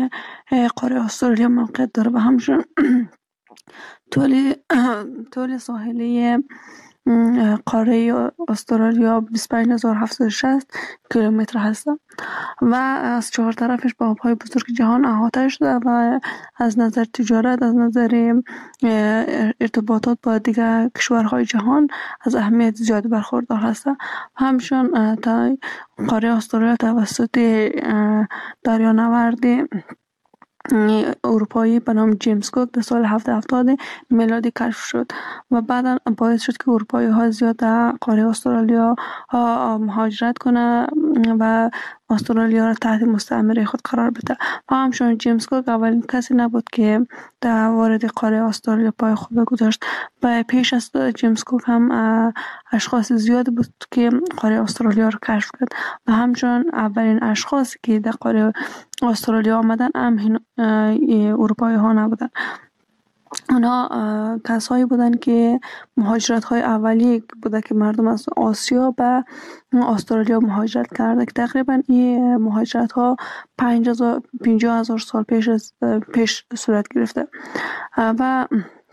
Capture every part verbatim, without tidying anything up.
قاره استرالیا موقعیت داره و همچنین طول طول ساحلی قاره استرالیا بیست و پنج هزار و هفتصد و شصت کیلومتر هست و از چهار طرفش با آبهای بزرگ جهان احاطه شده و از نظر تجارت، از نظر ارتباطات با دیگر کشورهای جهان از اهمیت زیادی برخوردار هست. همچنین تا قاره استرالیا توسط دریانورد اروپایی به نام جیمز کوک در سال هفتصد و هفتاد میلادی کشف شد و بعدا باعث شد که اروپایی ها زیاد در قاره استرالیا مهاجرت کنه و استرالیا را تحت مستعمره خود قرار بده. و همچنین جیمز کوک اولین کسی نبود که در وارد قاره استرالیا پای خود گذاشت. و پیش از جیمز کوک هم اشخاص زیاد بود که قاره استرالیا را کشف کرد و همچنین اولین اشخاصی که در قاره استرالیا آمدن هم اروپایی ها نبودن. اونا کسایی بودن که مهاجرت های اولیه بوده که مردم از آسیا به استرالیا مهاجرت کرده که تقریبا این مهاجرت ها پنجاه هزار سال پیش از پیش صورت گرفته و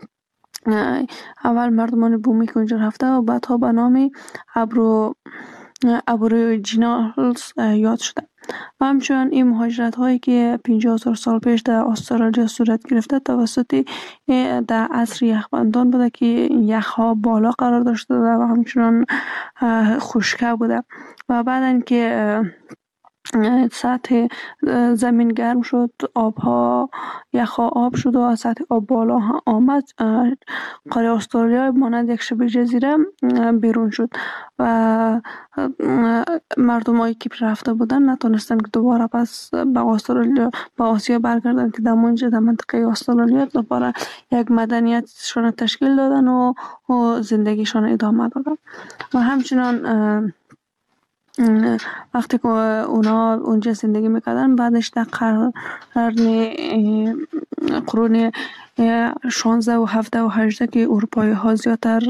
اول مردمان بومی که اونجا رفته و بعدها به نام ابرو ابوریجینالز یاد شده. و همچنین این مهاجرت هایی که پنجاه هزار سال پیش در استرالیا صورت گرفته توسط در عصر یخبندان بوده که یخ ها بالا قرار داشته و همچنین خشکه بوده و بعد اینکه سطح زمین گرم شد، آبها یخها آب شد و سطح آب بالا آمد، قاره استرالیا مانند یک شبه جزیره بیرون شد و مردمایی که رفته بودن نتونستن که دوباره پس به استرالیا به آسیا برگردن که در اونجا در منطقه استرالیا دوباره یک مدنیتشون تشکیل دادن و, و زندگیشون ادامه دادن. و همچنان وقتی که اونا اونجا زندگی میکردن بعدش در قرن قرون شانزده و هفده و هجده که اروپایی ها زیادتر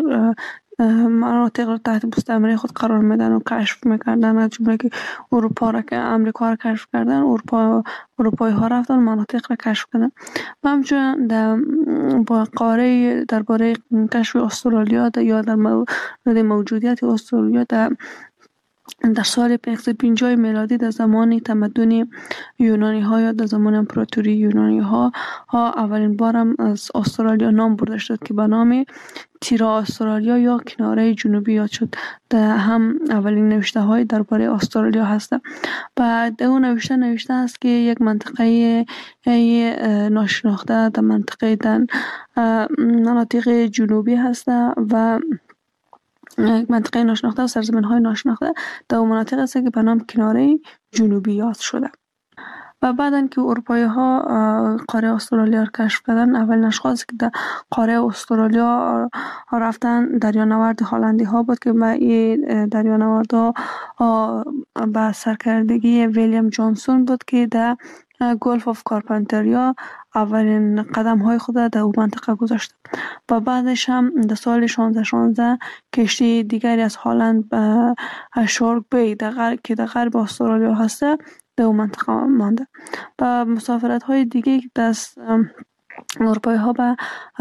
مناطق رو تحت مستعمره خود قرار میدن و کشف میکردن، از جمله که اروپا را که امریکا را کشف کردن، اروپا اروپایی ها رفتن مناطق را کشف کردن. و همچنین در با قاره درباره کشف استرالیا یا در مورد موجودیت استرالیا در در سال پانصد و پنجاه میلادی در زمان تمدن یونانی ها یا در زمان امپراتوری یونانی ها ها اولین بارم از استرالیا نام برده شد که به نام تیرا استرالیا یا کناره جنوبی یاد شد. در هم اولین نوشته های درباره استرالیا هست. بعد اون نوشته نوشته است که یک منطقه ناشناخته در منطقه در مناطق جنوبی هست و منطقه ناشناخته و سرزمین های ناشناخته در اون مناطق هست که به نام کناره جنوبی یاد شده. و بعدن که اروپایی ها قاره استرالیا را کشف کردن، اولین اشخاصی که در قاره استرالیا رفتن دریانورد هلندی ها بود که به این دریانورد ها به سرکردگی ویلیام جانسون بود که در گلف آف کارپنتریا اولین قدم های خود در اون منطقه گذاشت. و بعدش هم در سال شانزده شانزده کشتی دیگری از هلند به شارک بی که در غرب استرالیا هسته در اون منطقه مانده. و مسافرت های دیگه دست اروپایی ها به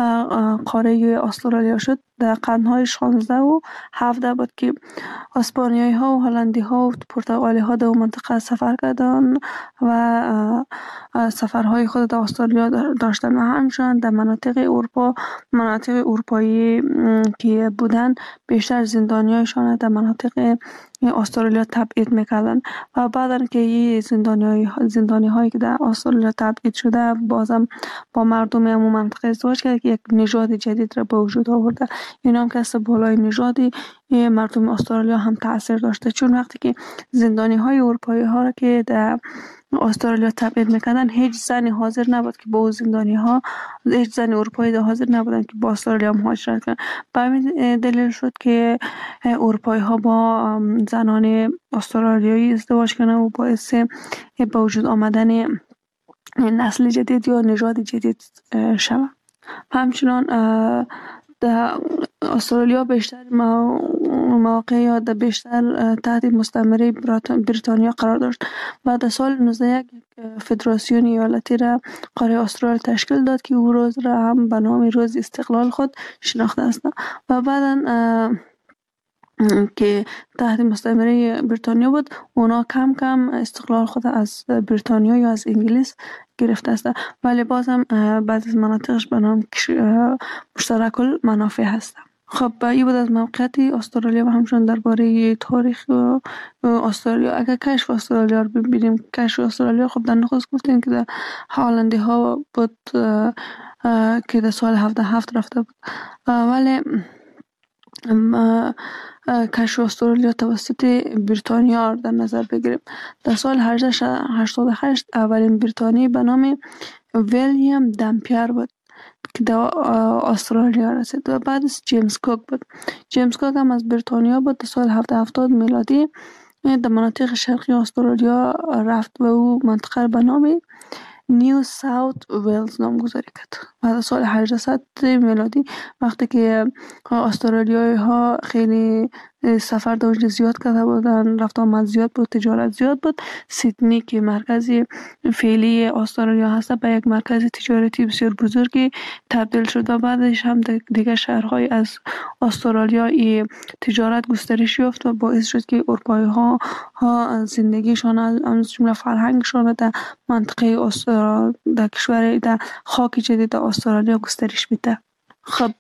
قاره استرالیا شد در قرنهای شانزده و هفده بود که اسپانیایی ها و هلندی ها و پرتغالی ها در اون منطقه سفر کردن و سفرهای خود در استرالیا داشتن. و همچنین در مناطق اروپا مناطق اروپایی که بودن بیشتر زندانیایشان در مناطق استرالیا تبعید میکردن و بعدن که این زندانی زندانی هایی که در استرالیا تبعید شده بازم با مردم همون منطقه ازدواج کرد که یک نژاد جدید را به وجود آورده. اینا هم که از بالای نژادی مردم استرالیا هم تاثیر داشته، چون وقتی که زندانی های اروپایی ها را که در استرالیا تبعید میکردن هیچ زنی حاضر نبود که با زندانی ها هیچ زن اروپایی حاضر نبودن که با استرالیا مهاجرت کنن. به همین دلیل شد که اروپایی ها با زنان استرالیایی ازدواج کردن و باعث به وجود آمدن نسل جدید یا نژاد جدید شود. همچنان در استرالیا بیشتر مواقع یا در بیشتر تحت مستعمره بریتانیا قرار داشت و در سال نوزده صد و یک فدراسیون ایالتی را قاره استرالیا تشکیل داد که او روز را هم به نام روز استقلال خود شناخته است و بعدا که تحت مستعمره بریتانیا بود اونا کم کم استقلال خود از بریتانیا یا از انگلیس گرفته است ولی باز هم بعضی از مناطقش به نام مشترک المنافع هست. خب این بود از موقعیت استرالیا و همچنین درباره تاریخ استرالیا. اگر کشف استرالیا رو ببینیم، کشف استرالیا خب در نخست گفتیم که در هالندی ها بود که در سال هفده هفت رفته بود ولی کشف استرالیا توسط بریتانیا در نظر بگیریم. در سال هجده هشتاد و هشت اولین بریتانی به نام ویلیام دمپیر بود که در استرالیا رسید و بعدش جیمز کوک بود. جیمز کوک هم از بریتانیا بود. در سال هفتصد و هفتاد میلادی در مناطق شرقی استرالیا رفت و او منطقه به نام نیو ساوت ویلز نامگذاری کرد و در سال هجده میلادی وقتی که استرالیایی ها خیلی سفر در اونجا زیاد کرده بودن، رفت آمد زیاد بود، تجارت زیاد بود، سیدنی که مرکزی فعلی استرالیا هست به یک مرکز تجارتی بسیار بزرگی تبدیل شد و بعدش هم دیگه شهرهای از استرالیا ای تجارت گسترش یافت و باعث شد که اروپایی ها, ها زندگیشان از جمله فرهنگشان در منطقه استرالیا در کشور در خاک جدید استرالیا گسترش میده. خب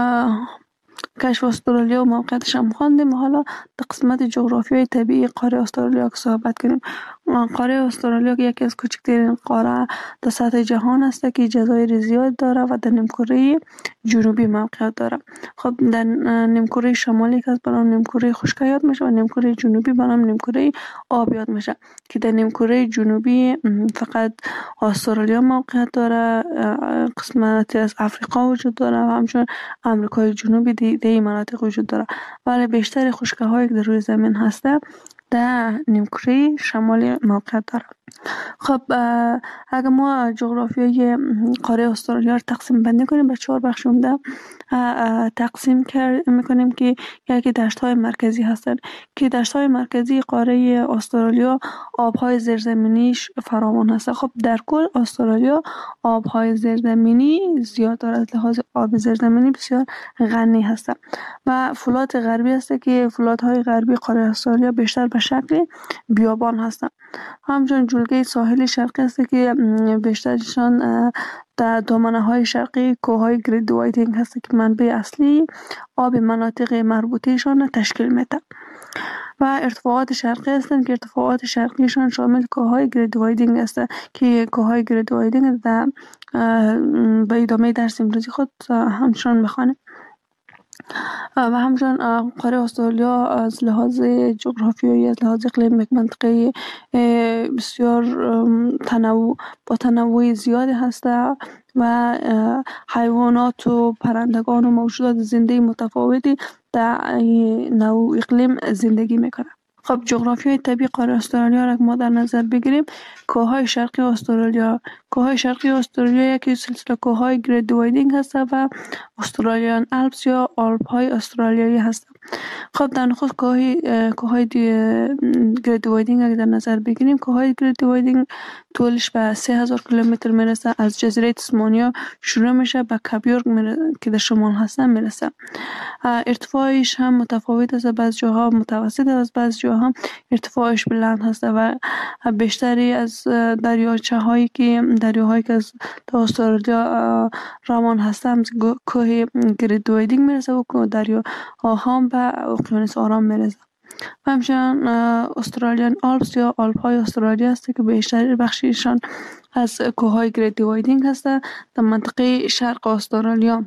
کشف استرالیا و موقعیتش هم خواندیم. حالا در قسمت جغرافیای طبیعی قاره استرالیا که صحبت کنیم. قاره استرالیا یکی از کوچکترین قاره در سطح جهان است که جزایر زیاد داره و در نیمکره جنوبی موقعیت داره. خب در نیمکره شمالی که از به نام نیمکره خشک یاد میشه و نیمکره جنوبی به نام نیمکره آب یاد میشه که در نیمکره جنوبی فقط استرالیا موقعیت داره، قسمتی از افریقا وجود داره و همچنین امریکای جنوبی در این مناطق وجود داره ولی بیشتر خشکی هایی که در روی زمین هسته در نیمکره شمالی موقعیت داره. خب اگر ما جغرافیای قاره استرالیا رو تقسیم بندی کنیم به چهار بخش عمده تقسیم میکنیم که یکی دشت های مرکزی هستند که دشت های مرکزی قاره استرالیا آب های زیرزمینیش فراوان هست. خب در کل استرالیا آب های زیرزمینی زیاد داره، از لحاظ آب زیرزمینی بسیار غنی هست و فلات غربی هست که فلات های غربی قاره استرالیا بیشتر به شکل بیابان هستند. همچنین جلگه ساحل شرقی است که بیشترشان در دامنه های شرقی کوههای گرید وایدینگ هست که منبع اصلی آب مناطق مربوطهشان تشکیل میده و ارتفاعات شرقی هستند که ارتفاعات شرقیشان شامل کوههای گرید وایدینگ است که کوههای گرید وایدینگ در به ادامه درس امروزی خود همچنان میخوانیم. و همچنین قاره استرالیا از لحاظ جغرافیایی، از لحاظ اقلیم یک منطقه بسیار تنوع با تنوع زیادی هست و حیوانات و پرندگان و موجودات زنده متفاوتی در نوع اقلیم زندگی میکنه. خب جغرافیای طبیعی قاره استرالیا را ما در نظر بگیریم. کوههای شرقی استرالیا کوههای شرقی استرالیا یکی سلسله کوههای گرید وایدینگ هست و استرالیان آلپس یا آلپ های استرالیایی هست. خب در نخست کوههای کوههای گرید وایدینگ اگر در نظر بگیریم، کوههای گرید وایدینگ طولش به سه هزار کیلومتر میرسه. از جزیره تسمانیا شروع میشه به کاپیورگ که در شمال هستن میرسه. ارتفاعش هم متفاوت است، بعض جاها متوسط است، بعض جاها ارتفاعش بلند هست و بیشتری از دریاچه هایی که دریاهایی که از استرالیا روان هستن کوه گرید وایدینگ میرسه و دریا هم به اقیانوس آرام میرسه. همچنین استرالیان آلپس یا آلپ های استرالیا است که بیشتر بخشیشان از کوههای گرید وایدینگ هست در منطقه شرق استرالیا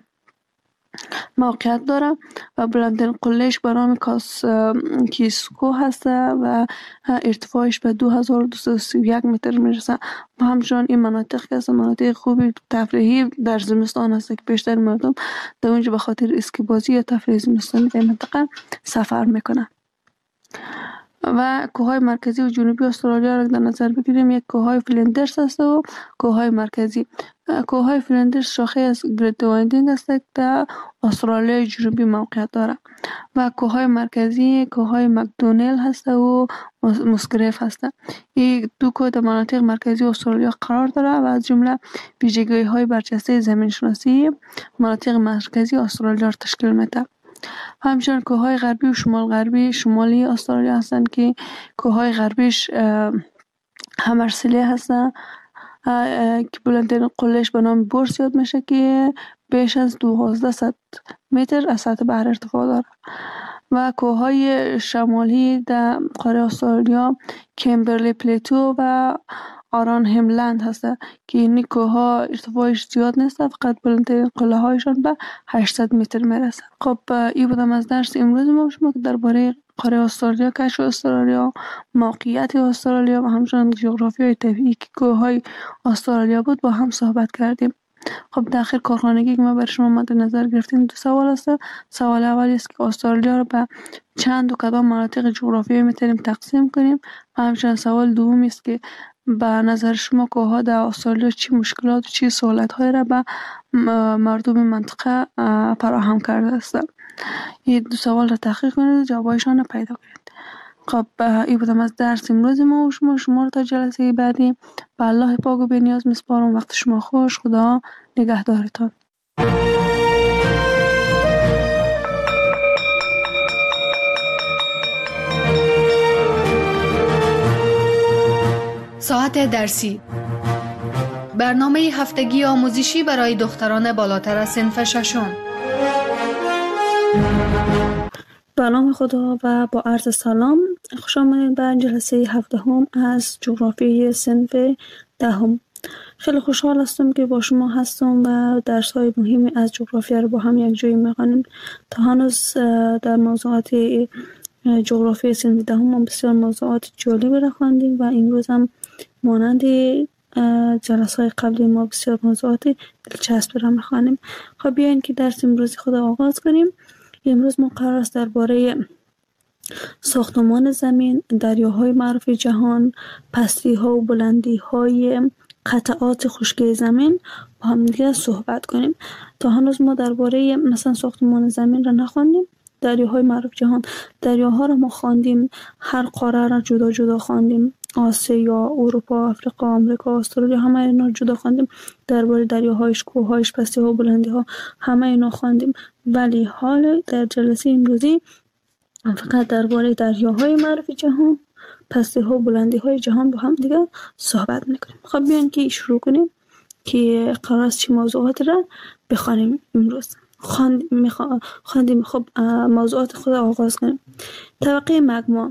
موقعیت داره و بلندترین قلهش به نام کاس کیسکو هست و ارتفاعش به دو هزار و دویست و سی و یک متر میرسه. و همچنین این مناطق که از مناطق خوبی تفریحی در زمستان هست که بیشتر مردم در اونجا به خاطر اسکی بازی یا تفریح زمستانی در منطقه سفر میکنه. و کوههای مرکزی و جنوبی استرالیا را در نظر بگیریم، یک کوههای فلندرز است و کوههای مرکزی. کوههای فلندرز شاخه از گریت وایندینگ است که در استرالیای جنوبی موقعیت دارد و کوههای مرکزی کوههای مکدونل هست و مسگریف هست. این دو کوه در مناطق مرکزی استرالیا قرار دارد و از جمله ویژگی های برجسته زمین شناسی مناطق مرکزی استرالیا را تشکیل میده. همچنین کوههای غربی و شمال غربی شمالی استرالیا هستند که کوههای غربیش همرسلی هستند که بلندترین قلهش به نام بورس یاد میشه که بیش از دوازده متر از سطح بحر ارتفاع داره و کوههای شمالی در قاره استرالیا کمبرلی پلیتو و آران هملند هست که این کوهها ارتفاعش زیاد نیست، فقط بلندترین قله هایشان به هشتصد متر میرسه. خب این بودم از درس امروز ما شما که درباره قاره استرالیا، کشف استرالیا، موقعیت استرالیا و همچنین جغرافیای طبیعی که کوههای استرالیا بود با هم صحبت کردیم. خب در آخر کارخانگی که ما برای شما مد نظر گرفتیم دو سوال است. سوال اولی است که استرالیا رو به چند و کدام مناطق جغرافیایی میتونیم تقسیم کنیم و همچنین سوال دومی است که به نظر شما کوهها در استرالیا چی مشکلات و چی سهولت های را به مردم منطقه فراهم کرده است. این دو سوال را تحقیق کنید و جوابایشان را پیدا کنید. خب این بودم از درس امروز ما و شما شما رو تا جلسه بعدی به الله پاک و بی‌نیاز میسپارم. وقت شما خوش. خدا نگهدارتان. ساعت درسی، برنامه هفتگی آموزشی برای دختران بالاتر از صنف ششم. به نام خدا و با عرض سلام، خوش آمدید به جلسه هفدهم از جغرافیای صنف دهم. خیلی خوشحال هستم که با شما هستم و درس های مهمی از جغرافیا رو با هم یک جایی میخوانیم. تا هنوز در موضوعات جغرافیای صنف دهم ما بسیار موضوعات جالبی را خواندیم و امروز هم مانند جلسه های قبلی ما بسیار موضوعات دلچسب را میخوانیم. خب بیاین که درس امروز خود آغاز کنیم. امروز ما قرار است درباره ساختمان زمین، دریاهای معروف جهان، پستی ها و بلندی های قطعات خشکی زمین با هم دیگه صحبت کنیم. تا هنوز ما درباره مثلا ساختمان زمین را نخواندیم. دریاهای معروف جهان، دریاها را ما خواندیم، هر قاره را جدا جدا خواندیم، آسیا، اروپا، افریقا، آمریکا، استرالیا، همه اینا جدا خواندیم. درباره دریاهایش، کوههایش، پستی ها و بلندی ها همه اینا خواندیم. ولی حال در جلسه امروزی فقط درباره دریاهای معروف جهان، پستی ها و بلندی های جهان با هم دیگه صحبت میکنیم. خب بیان که شروع کنیم که قرار است چی موضوعات را بخوانیم امروز. خواندیم خواندیم خب موضوعات خود آغاز کنیم. طبقه مگما.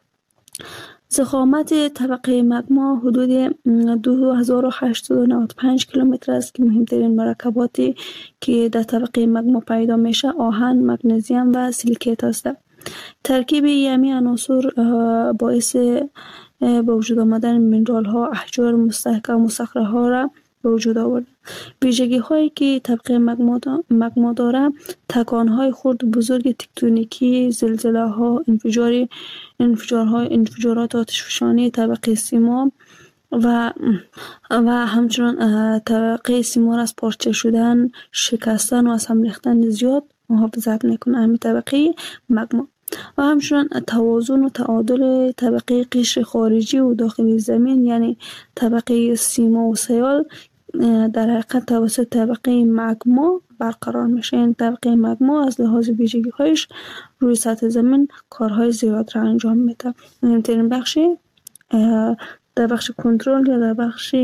ضخامت طبقه مگما حدود دو هزار و هشتصد و نود و پنج کیلومتر است که مهمترین مرکباتی که در طبقه مگما پیدا میشه آهن، مگنیزیم و سیلیکیت است. ترکیب یمی عناصر باعث به وجود آمدن مینرال ها، احجار مستحکم و صخره ها را به وجود آورد. ویژگی هایی که طبقه مگما داره تکان های خرد بزرگ تکتونیکی، زلزله ها، انفجار انفجارهای انفجارات آتشفشانی طبقه سیما و و همچنین طبقه سیما از پارچه شدن، شکستن و از هم ریختن زیاد محافظت میکنه. همین طبقه مگما و همچنین توازن و تعادل طبقه قشر خارجی و داخلی زمین یعنی طبقه سیما و سیال در حقیقت توسط طبقه مگما برقرار میشه. این طبقه مگما از لحاظ ویژگی هایش روی سطح زمین کارهای زیاد را انجام میده. مهمترین بخش در بخش کنترل یا در بخش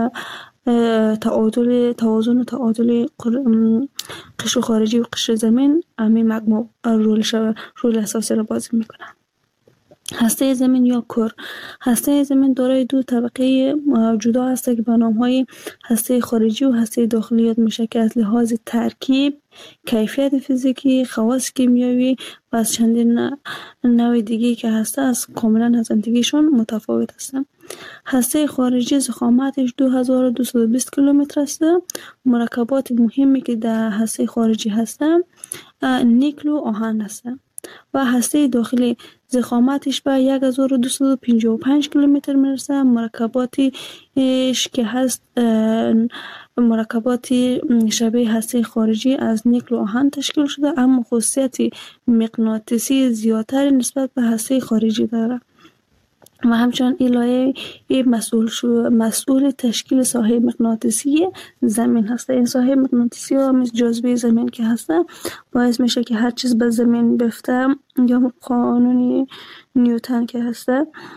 تعادل توازن و تعادل قشر خارجی و قشر زمین همین مگما رول رول اساسی را بازی میکنه. هسته زمین یا کور. هسته زمین دارای دو طبقه جدا است که به نام‌های هسته خارجی و هسته داخلی یاد میشه که از لحاظ ترکیب، کیفیت فیزیکی، خواص کیمیایی و از چندین نوع دیگه که هسته از کاملا از دیگه‌شون متفاوت هستند. هسته خارجی ضخامتش دو هزار و دویست و بیست کیلومتر است. مرکبات مهمی که در هسته خارجی هستند نیکل و آهن هستند. و هسته داخلی ضخامتش به یک هزار و دویست و پنجاه و پنج کیلومتر میرسه. مرکباتش که هست مرکبات شبیه هسته خارجی از نیکل و آهن تشکیل شده، اما خاصیت مغناطیسی زیادتر نسبت به هسته خارجی داره و همچنان این لایه مسئول شو مسئول تشکیل ساحه مغناطیسی زمین هست. این ساحه مغناطیسی و مثل جاذبه زمین که هست باعث میشه که هر چیز به زمین بفته، یا قانون نیوتن که هست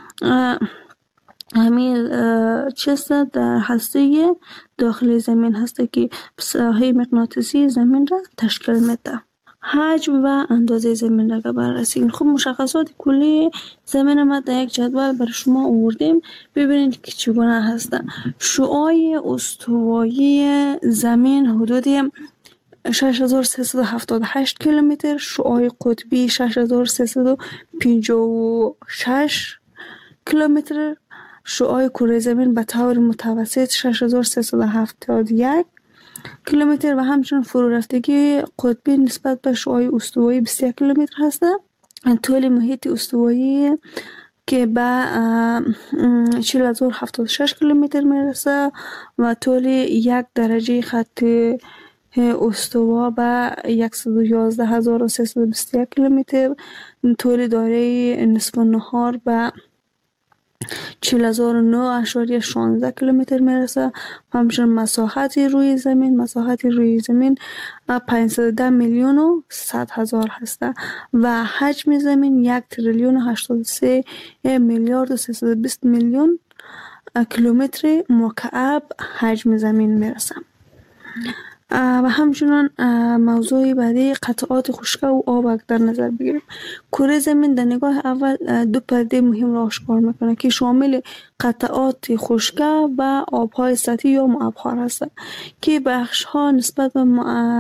همین چیز در هسته داخل زمین هست که ساحه مغناطیسی زمین را تشکیل میده. حجم و اندازه زمین را بررسی. خب مشخصات کلی زمین ما در یک جدول برای شما آوردیم، ببینید که چگونه هستن. شعاع استوایی زمین حدود شش هزار و سیصد و هفتاد و هشت کیلومتر، شعاع قطبی شش هزار و سیصد و پنجاه و شش کیلومتر، شعاع کره زمین به طور متوسط شش هزار و سیصد و هفتاد و یک کیلومتر و همچنین فرو رفتگی قطبی نسبت به شعاع استوایی بیست و یک کیلومتر هست. طول محیط استوایی که به چهل هزار و هفتاد و شش کیلومتر میرسه و طول یک درجه خط استوا به صد و یازده هزار و سیصد و بیست و یک کیلومتر، طول دایره نصف النهار به چهل هزار و نه اشاریه شانزده کیلومتر میرسه. همچنین مساحت روی زمین مساحت روی زمین پانصد و ده میلیون و صد هزار هسته و حجم زمین یک تریلیون و هشتاد و سه میلیارد و سیصد و بیست میلیون کیلومتر مکعب حجم زمین میرسه. و همچنان موضوع بعدی قطعات خشک و آب در نظر بگیریم. کره زمین در نگاه اول دو پرده مهم را آشکار میکنه که شامل قطعات خشک و آبهای سطحی یا مبخر هستند که بخش ها نسبت به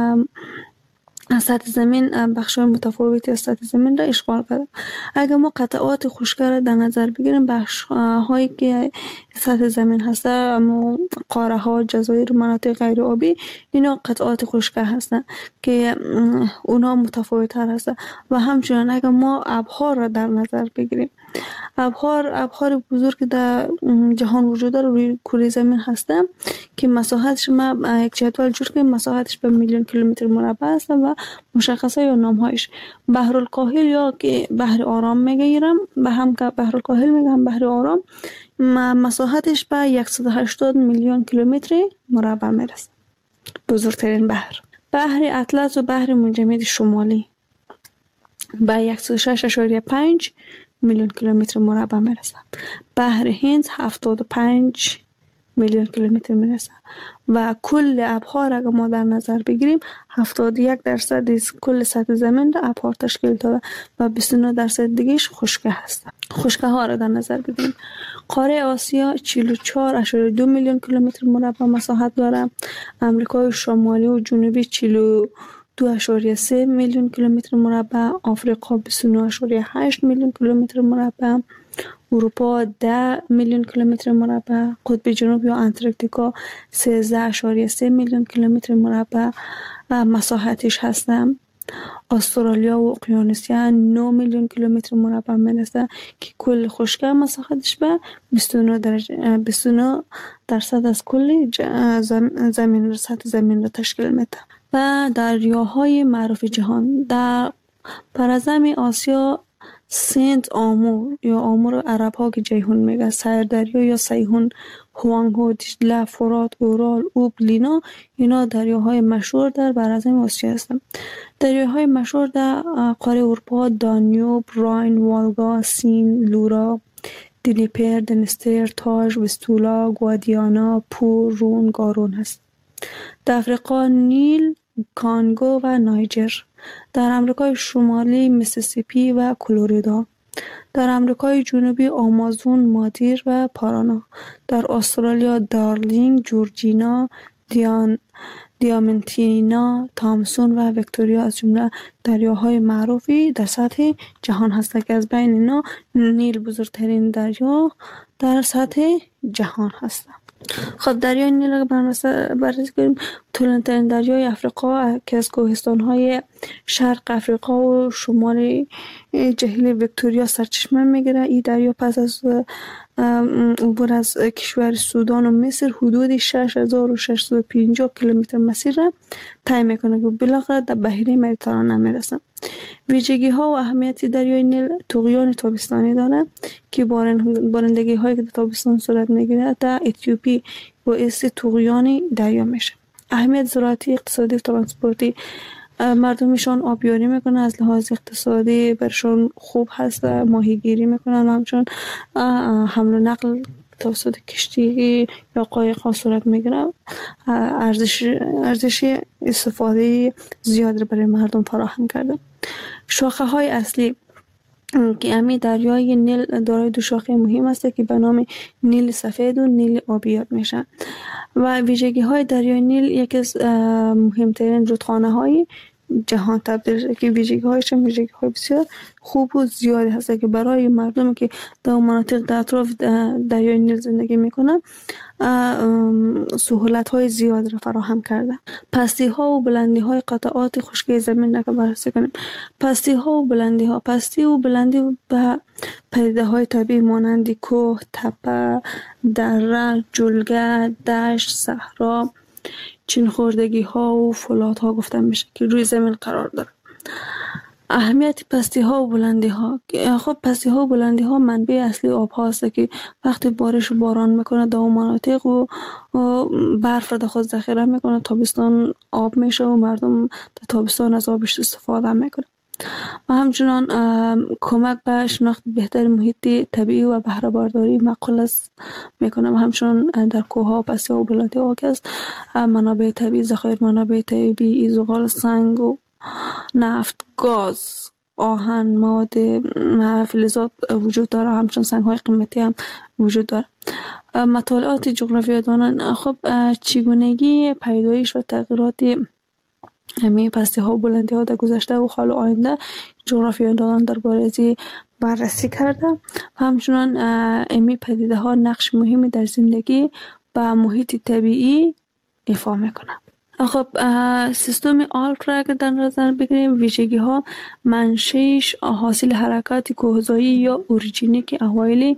سطح زمین بخش های متفاوتی از سطح زمین را اشغال کرده. اگر ما قطعات خشک را در نظر بگیریم، بخش هایی که سطح زمین هسته اما قاره ها، جزایر، مناطق غیر آبی، اینا قطعات خشک هستند که اونا متفاوت تر هستند. و همچنین اگر ما ابحار را در نظر بگیریم، ابحار ابحار بزرگ در جهان وجود داره روی کره زمین هستن که مساحتش ما یک جدول جور کنیم، مساحتش به میلیون کیلومتر مربع است و مشخصه یا نامهایش بحر الکاهل یا که بحر آرام میگیرم، به هم که بحر الکاهل میگم بحر آرام، مساحتش به صد و هشتاد میلیون کیلومتر مربع میرسه. بزرگترین بحر بحر اطلس و بحر منجمد شمالی به صد و شش اشاریه پنج میلیون کیلومتر مربع میرسه. بحر هند هفتاد و پنج میلیون کیلومتر میرسه و کل ابحار اگر ما در نظر بگیریم هفتاد و یک درصد از کل سطح زمین را ابحار تشکیل داده و بیست و نه درصد دیگهش خشکه هست. خشکه ها را در نظر بگیریم. قاره آسیا چهل و چهار اشاریه دو میلیون کیلومتر مربع مساحت داره. امریکای شمالی و جنوبی چهل و دو اشاریه سه میلیون کیلومتر مربع، آفریقا بیست و نه اشاریه هشت میلیون کیلومتر مربع، اروپا ده میلیون کیلومتر مربع، قطب جنوب یا انتارکتیکا سیزده اشاریه سه میلیون کیلومتر مربع مساحتش هستم. استرالیا و اقیانوسیا نه میلیون کیلومتر مربع میرسه که کل خشکی مساحتش به بیست و نه درجه بیست و نه درصد از کل زمین سطح زمین را تشکیل میده. و دریاهای معروف جهان در پرزمین آسیا سنت آمور یا آمور عرب ها که جیهون میگه، سیر دریا یا سیهون، هوانگو، دیجله، فرات، اورال، اوب، لینا، اینا دریاهای مشهور در پرزمین آسیا هستند. دریاهای مشهور در قاره اروپا دانیوب، راین، والگا، سین، لورا، دنیپر، دنستر، تاج، وستولا، گوادیانا، پور، رون، گارون هست. در افریقا نیل، کانگو و نایجر. در امریکای شمالی میسیسیپی و کلرادو. در امریکای جنوبی آمازون، مادیر و پارانا. در استرالیا دارلینگ، جورجینا، دیان دیامنتینا، تامسون و ویکتوریا از جمله دریاهای معروفی در سطح جهان هستند که از بین اینا نیل بزرگترین دریا در سطح جهان هست. خب دریای نیل را بررسی کنیم. طولانی‌ترین دریای افریقا که از کوهستان‌های شرق افریقا و شمال جهیل ویکتوریا سرچشمه میگیره. این دریا پس از عبور از کشور سودان و مصر حدود شش هزار و ششصد و پنجاه کیلومتر مسیر را طی میکنه که بالاخره در بحیره مدیترانه میرسه. ویژگی ها و اهمیت دریای نیل: طغیان تابستانی داره که بارندگی هایی که در تابستان صورت میگیره در اتیوپی باعث طغیان دریا میشه. اهمیت زراعتی، اقتصادی و ترانسپورتی: مردمشان آبیاری میکنن، از لحاظ اقتصادی برشان خوب هست، ماهیگیری میکنن و همچنان حمل و نقل توسط کشتی یا قایق ها صورت میگیره. ارزش ارزش استفاده زیاد برای مردم فراهم کرده. شاخه های اصلی که امی دریای نیل دارای دو شاخه مهم است که به نام نیل سفید و نیل آبی یاد میشن. و ویژگی های دریای نیل یکی از مهمترین رودخانه های جهان تبدیل شده که ویژگی هایش ویژگی های بسیار خوب و زیادی هست که برای مردمی که در مناطق در اطراف دریای نیل زندگی میکنن سهولت های زیاد را فراهم کرده. پستی ها و بلندی های قطعات خشکی زمین را بررسی کنیم. پستی ها و بلندی ها پستی و بلندی به پدیده های طبیعی مانند کوه، تپه، دره، جلگه، دشت، صحرا، چین خوردگی ها و فولاد ها گفته میشه که روی زمین قرار داره. اهمیت پستی ها و بلندی ها: خب پستی ها و بلندی ها منبع اصلی آب هاست که وقتی بارش و باران میکنه در اون مناطق و برف را در خود ذخیره میکنه، تابستان آب میشه و مردم در تابستان از آبش استفاده میکنه و همچنان کمک به شناخت بهتر محیط طبیعی و بهره برداری معقول است میکنه و همچنان در کوه ها و پستی ها و بلندی ها که است منابع طبیعی، ذخایر منابع طبیعی، زغال، سنگ و نفت، گاز، آهن، مواد فلزات وجود داره. همچنان سنگ های قیمتی هم وجود داره. مطالعات جغرافیایی دانان: خب چگونگی پیدایش و تغییرات امی پستی ها و بلندی ها در گذشته و حال و آینده جغرافیایی دانان درباره از بررسی کرده و همچنان امی پدیده ها نقش مهمی در زندگی و محیط طبیعی ایفا میکنه. خب سیستم آلپ را در نظر بگیریم، ویژگی ها: منشأش حاصل حرکات کوهزایی یا اوریجینیک اوایل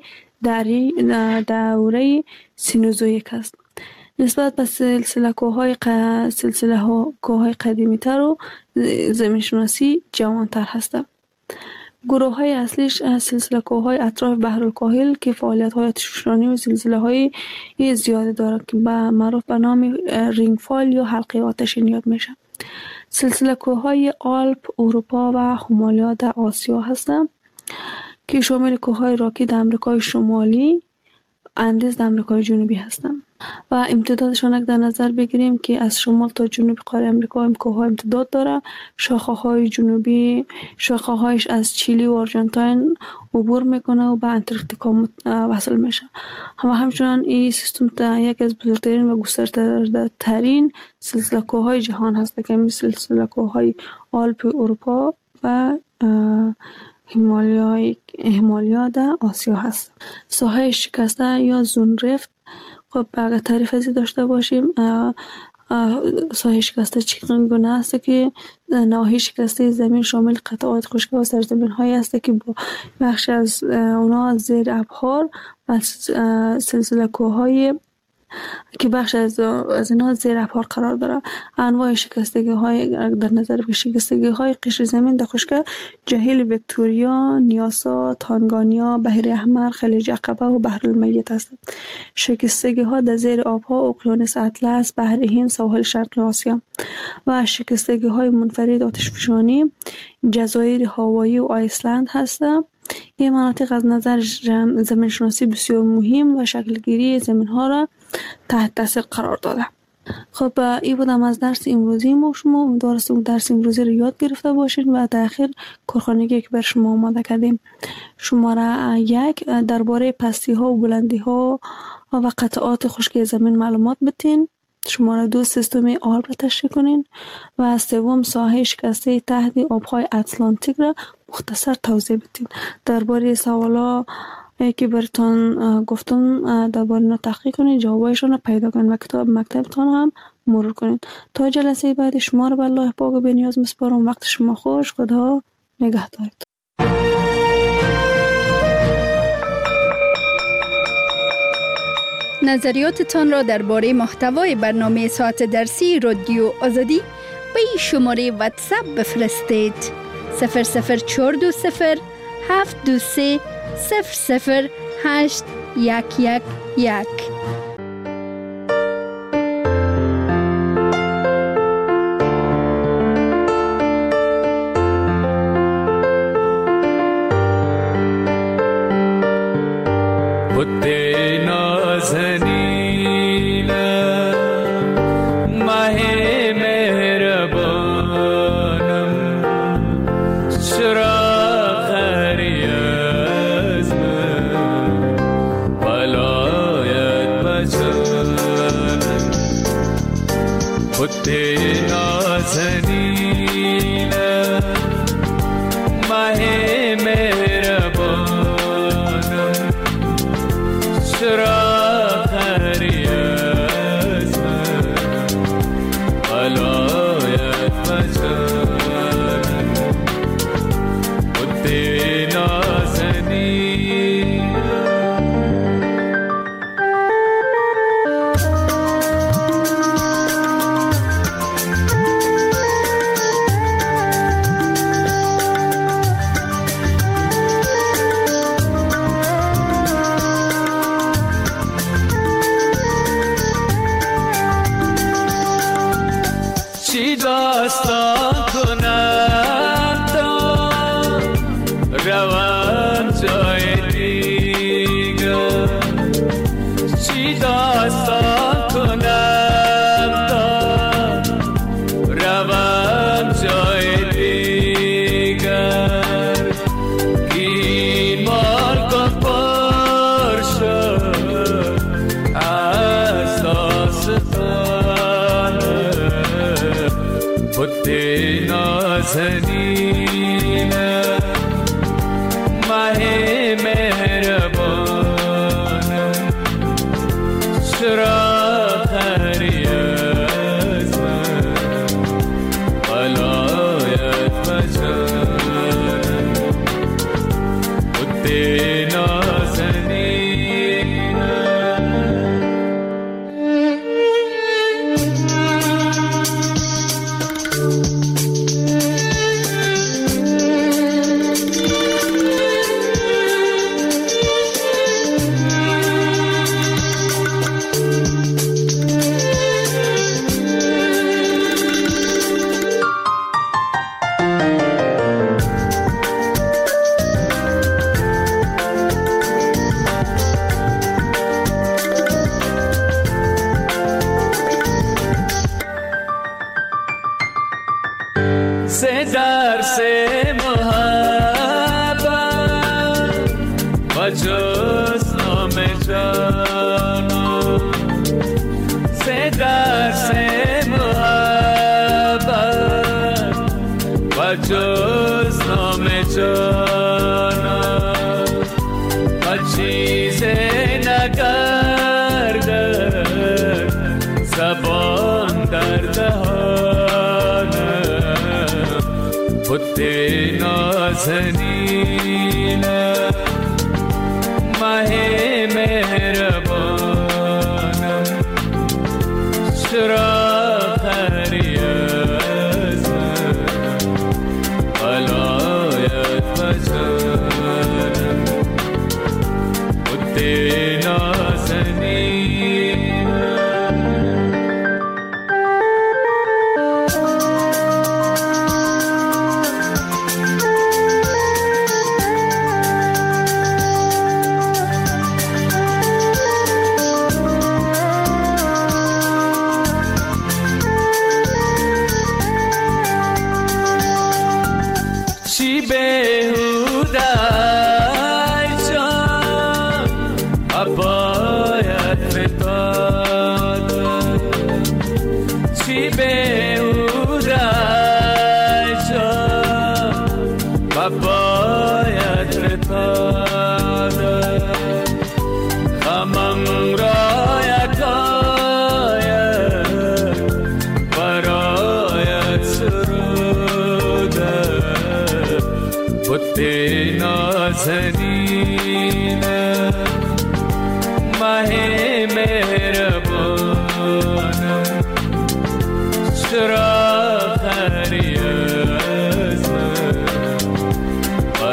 دوره سینوزویک است. نسبت به سلسله کوههای ق... سلسله کوههای قدیمی تر و زمین شناسی جوان تر هستند. گروه های اصلیش سلسله کوههای اطراف بحرالکاهل که فعالیت های آتشفشانی و زلزله های زیاده دارد که به معروف به نام رینگفال یا حلقه آتشین یاد میشه. سلسله کوههای آلپ اروپا و هیمالیا در آسیا هستند که شامل کوههای راکی در امریکای شمالی، اندیز در امریکای جنوبی هستند و امتدادشان در نظر بگیریم که از شمال تا جنوب قاره امریکا هم کوه‌ها امتداد داره. شاخه های جنوبی شاخه هایش از چیلی و آرژانتین عبور میکنه و به انتارکتیکا وصل میشه. و همچنان این سیستم یک از بزرگترین و گسترده ترین سلسله کوههای جهان هست که مثل سلسله کوههای آلپ اروپا و هیمالیا هیمالیا در آسیا هست. ساحه شکسته یا زون رفت: خب اگر تعریف ازی داشته باشیم، ساحه شکسته چگونه است که نواحی شکسته زمین شامل قطعات خشک و سرزمین هایی است که با بخش از اونا زیر ابحار و سلسله کوههای که بخش از از اینا زیر ابحار قرار داره. انواع شکستگی های در نظر بگیریم: شکستگی های قشر زمین در خشکی جهیل ویکتوریا، نیاسا، تانگانیا، بحیره احمر، خلیج عقبه و بحر المیت هستند. شکستگی ها در زیر آبها اقیانوس اطلس، بحر هند، سواحل شرق آسیا و شکستگی های منفرد آتشفشانی جزایر هاوایی و آیسلند هستند. این مناطق از نظر زمین شناسی بسیار مهم و شکلگیری زمین ها را تحت تاثیر قرار داده. خب این بودم از درس امروزی ما. شما امیدوارم که درس امروزی رو یاد گرفته باشید و در آخر کارخانگی که بر شما آماده کردیم. شماره یک درباره پستی ها و بلندی ها و قطعات خشکی زمین معلومات بتین. شماره دو سیستم آلپ را تشریح کنین و سوم ساحه شکسته تحت آبهای اتلانتیک را مختصر توضیح بدین. درباره سوالا که براتون گفتم درباره اینا تحقیق کنید، جوابایشون رو پیدا کنید و کتاب مکتبتان هم مرور کنید. تا جلسه بعد شما رو به الله پاک و بی‌نیاز میسپارم. وقت شما خوش. خدا نگهدارت. نظریاتتان را درباره محتوای برنامه ساعت درسی رادیو آزادی به این شماره واتساپ بفرستید: صفر صفر چهار دو صفر هفت دو سه صفر صفر هشت یک یک یک. باید فتاده نازنینم ماه مهربانم چرا خری از من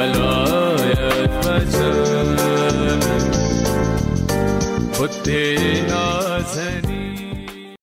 ولایت بجانم خود